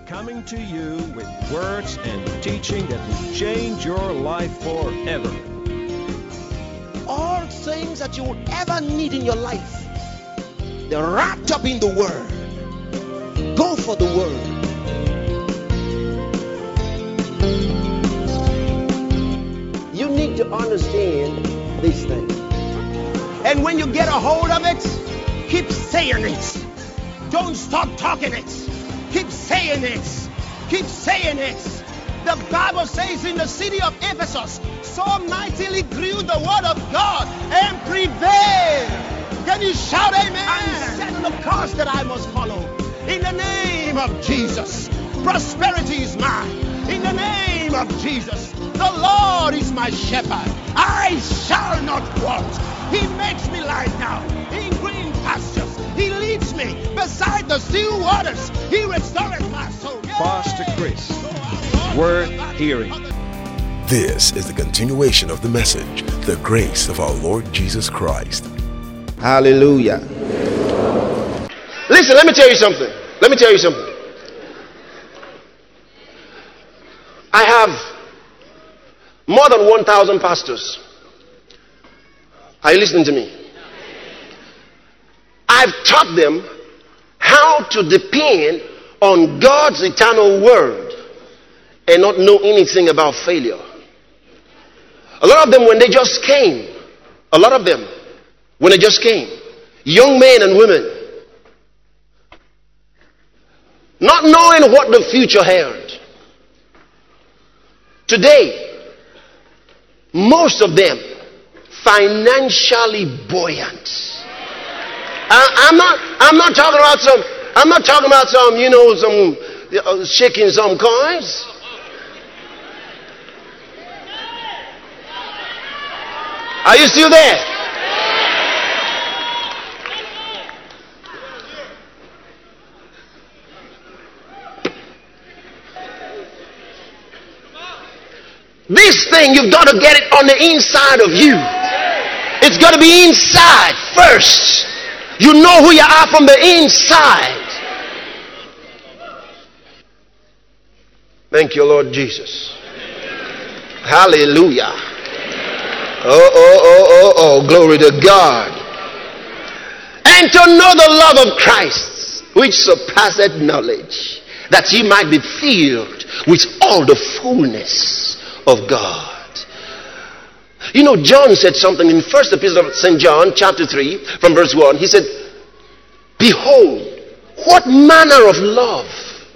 coming to you with words and teaching that will change your life forever. All things that you will ever need in your life, they're wrapped up in the Word. Go for the Word. You need to understand these things. And when you get a hold of it, keep saying it. Don't stop talking it. Keep saying it. Keep saying it. The Bible says in the city of Ephesus, so mightily grew the word of God and prevailed. Can you shout amen? And set the course that I must follow. In the name of Jesus, prosperity is mine. In the name of Jesus, the Lord is my shepherd. I shall not want. He makes me lie down in green pastures. He leads me beside the still waters. He restores my soul. Pastor Chris, worth hearing. This is the continuation of the message, the grace of our Lord Jesus Christ. Hallelujah. Listen, let me tell you something. I have more than 1,000 pastors. Are you listening to me? I've taught them how to depend on God's eternal word and not know anything about failure. A lot of them, when they just came, young men and women, not knowing what the future held. Today, most of them financially buoyant. I'm not talking about some, shaking some coins. Are you still there? This thing, you've got to get it on the inside of you. It's got to be inside first. You know who you are from the inside. Thank you, Lord Jesus. Hallelujah. Oh, glory to God. And to know the love of Christ, which surpasseth knowledge, that ye might be filled with all the fullness of God. You know, John said something in first epistle of St. John, chapter 3, from verse 1. He said, behold, what manner of love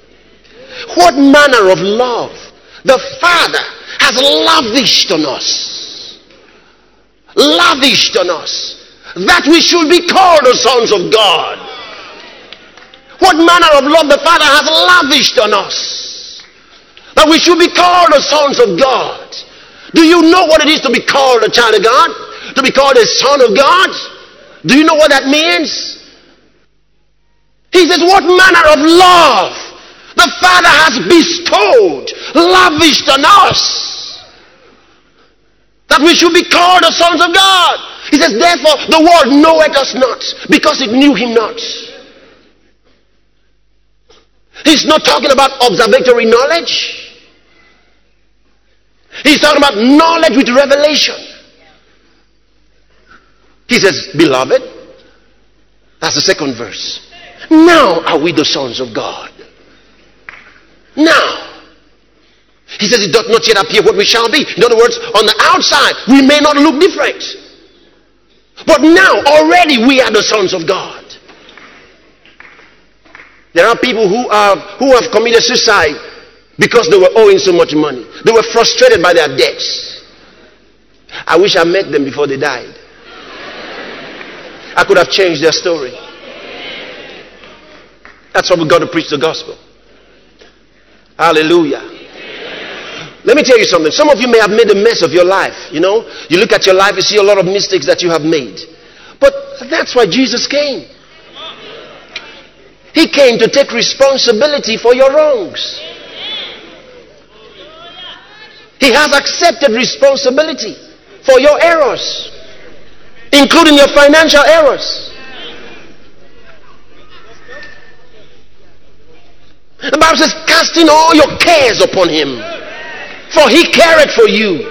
the Father has lavished on us, that we should be called the sons of God. What manner of love the Father has lavished on us, that we should be called the sons of God. Do you know what it is to be called a child of God? To be called a son of God? Do you know what that means? He says, what manner of love the Father has bestowed, lavished on us, that we should be called the sons of God. He says, therefore the world knoweth us not, because it knew him not. He's not talking about observatory knowledge. He's talking about knowledge with revelation. He says, beloved, that's the second verse. Now are we the sons of God. Now. He says, it doth not yet appear what we shall be. In other words, on the outside, we may not look different. But now, already, we are the sons of God. There are people who have committed suicide because they were owing so much money. They were frustrated by their debts. I wish I met them before they died. I could have changed their story. That's why we've got to preach the gospel. Hallelujah. Let me tell you something. Some of you may have made a mess of your life. You know, you look at your life, you see a lot of mistakes that you have made. But that's why Jesus came. He came to take responsibility for your wrongs. He has accepted responsibility for your errors, including your financial errors. The Bible says, casting all your cares upon him, for he careth for you.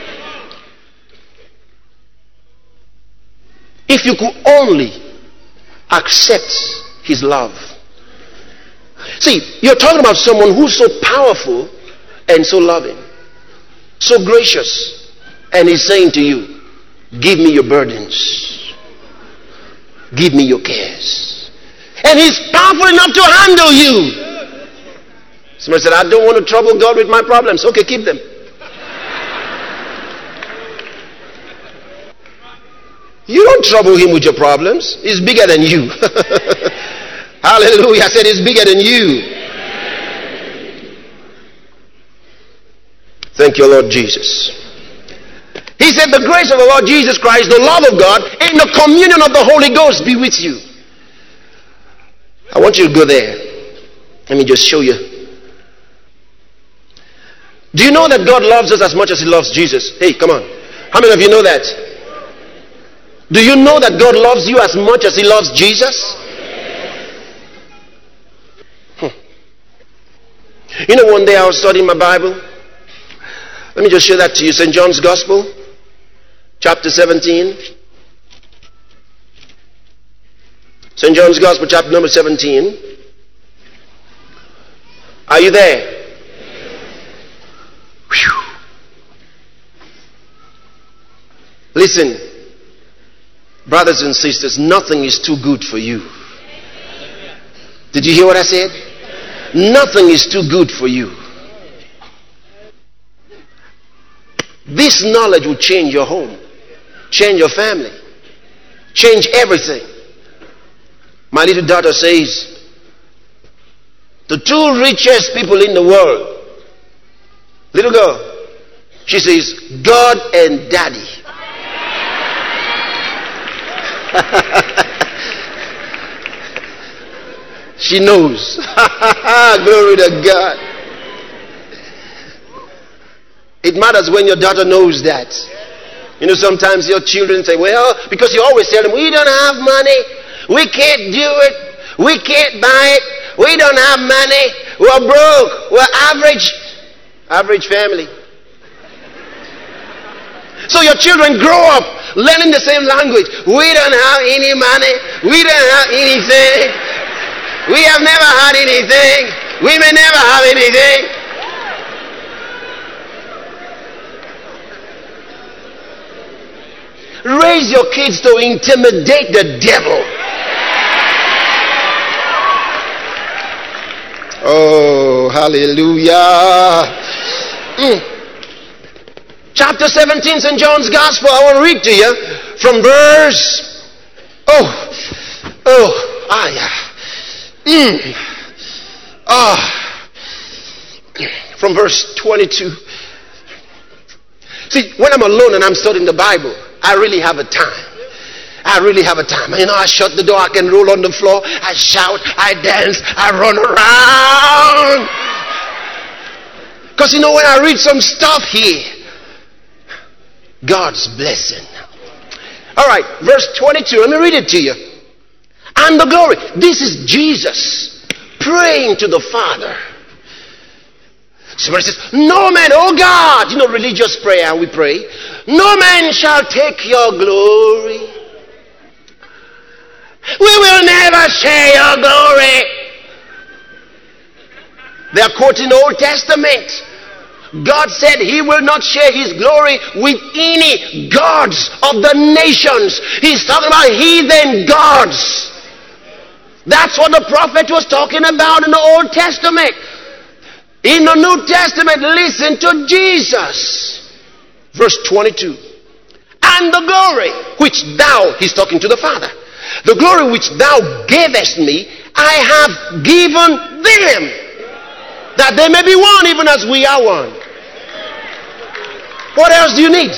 If you could only accept his love. See, you're talking about someone who's so powerful and so loving, so gracious, and he's saying to you, give me your burdens, give me your cares. And he's powerful enough to handle you. Somebody said, I don't want to trouble God with my problems. Okay, keep them. You don't trouble him with your problems. He's bigger than you. Hallelujah. I said he's bigger than you. Thank you, Lord Jesus. He said, the grace of the Lord Jesus Christ, the love of God, and the communion of the Holy Ghost be with you. I want you to go there. Let me just show you. Do you know that God loves us as much as he loves Jesus? Hey, come on. How many of you know that? Do you know that God loves you as much as he loves Jesus? You know, one day I was studying my Bible. Let me just share that to you. St. John's Gospel, chapter 17. St. John's Gospel, chapter number 17. Are you there? Whew. Listen, brothers and sisters, nothing is too good for you. Did you hear what I said? Nothing is too good for you. This knowledge will change your home, change your family, change everything. My little daughter says, the two richest people in the world, little girl, she says, God and Daddy. She knows. Glory to God. It matters when your daughter knows that. You know, sometimes your children say, well, because you always tell them, we don't have money, we can't do it, we can't buy it, we don't have money, we're broke, we're average family. So your children grow up learning the same language. We don't have any money, we don't have anything, we have never had anything, we may never have anything. Raise your kids to intimidate the devil. Oh, hallelujah. Chapter 17, St. John's Gospel. I want to read to you from verse. From verse 22. See, when I'm alone and I'm studying the Bible, I really have a time. I really have a time. You know, I shut the door, I can roll on the floor, I shout, I dance, I run around. Because you know, when I read some stuff here, God's blessing. All right, verse 22, let me read it to you. And the glory. This is Jesus praying to the Father. Somebody says, no man, oh God, you know, religious prayer, we pray, no man shall take your glory. We will never share your glory. They are quoting the Old Testament. God said he will not share his glory with any gods of the nations. He's talking about heathen gods. That's what the prophet was talking about in the Old Testament. In the New Testament, listen to Jesus. Verse 22. And the glory which thou, he's talking to the Father, the glory which thou gavest me, I have given them, that they may be one even as we are one. What else do you need?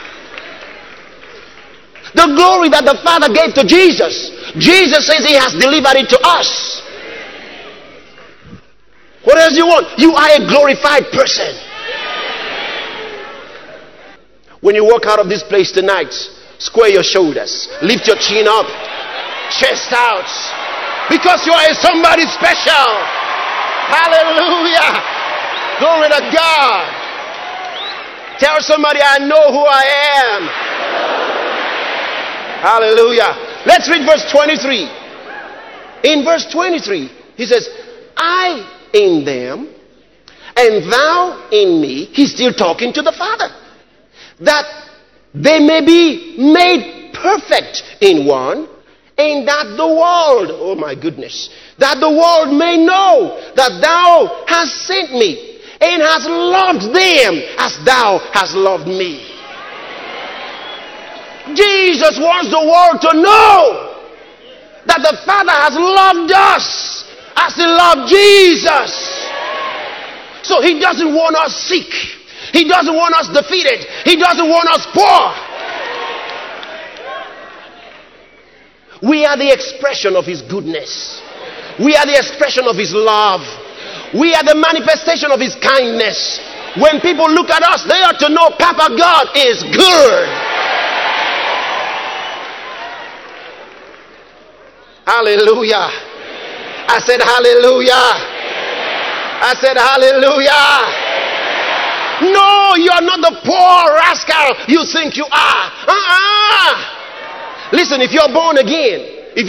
The glory that the Father gave to Jesus. Jesus says he has delivered it to us. What else do you want? You are a glorified person. When you walk out of this place tonight, square your shoulders, lift your chin up, chest out, because you are somebody special. Hallelujah. Glory to God. Tell somebody, I know who I am. Hallelujah. Let's read verse 23. In verse 23, he says, I in them, and thou in me. He's still talking to the Father. That they may be made perfect in one, and that the world, oh my goodness, that the world may know that thou hast sent me, and hast loved them as thou hast loved me. Jesus wants the world to know that the Father has loved us as he loved Jesus. So he doesn't want us sick. He doesn't want us defeated. He doesn't want us poor. We are the expression of his goodness. We are the expression of his love. We are the manifestation of his kindness. When people look at us, they ought to know Papa God is good. Hallelujah. I said hallelujah. I said hallelujah. No, you are not the poor rascal you think you are. Listen, if you're born again,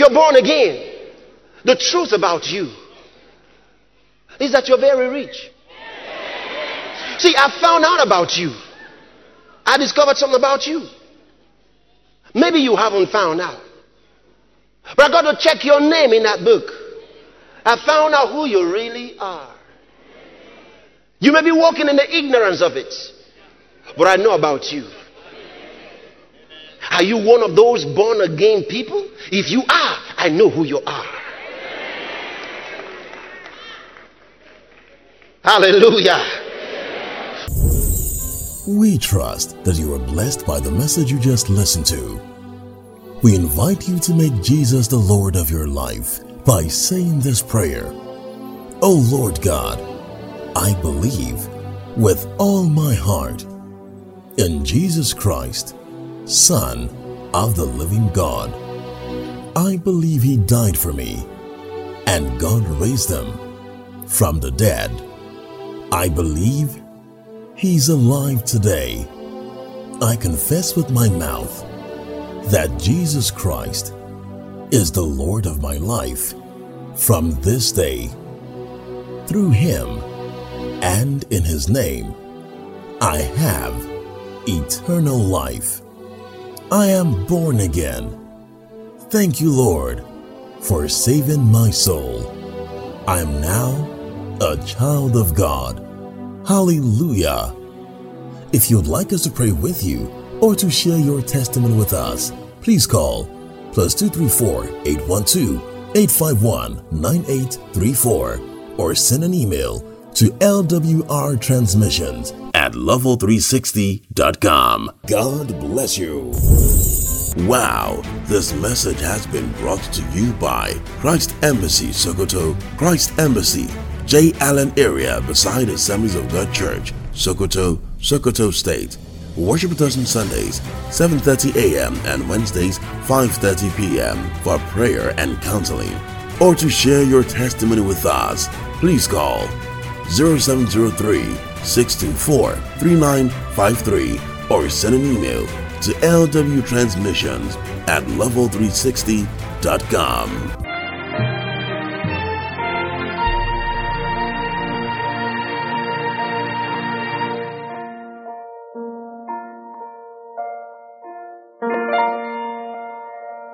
the truth about you is that you're very rich. See, I found out about you. I discovered something about you. Maybe you haven't found out. But I got to check your name in that book. I found out who you really are. You may be walking in the ignorance of it, but I know about you. Are you one of those born again people? If you are, I know who you are. Hallelujah. We trust that you are blessed by the message you just listened to. We invite you to make Jesus the Lord of your life by saying this prayer. Oh Lord God, I believe with all my heart in Jesus Christ, Son of the living God. I believe he died for me and God raised him from the dead. I believe he's alive today. I confess with my mouth that Jesus Christ is the Lord of my life from this day. Through him and in his name, I have eternal life. I am born again. Thank you, Lord, for saving my soul. I am now a child of God. Hallelujah. If you'd like us to pray with you or to share your testimony with us, please call +234 812 851 9834 or send an email to lwrtransmissions@level360.com. God bless you. Wow, this message has been brought to you by Christ Embassy Sokoto, Christ Embassy, J. Allen area beside Assemblies of God Church, Sokoto, Sokoto State. Worship with us on Sundays, 7:30 a.m. and Wednesdays, 5:30 p.m. for prayer and counseling. Or to share your testimony with us, please call 0703-624-3953 or send an email to lwtransmissions@level360.com.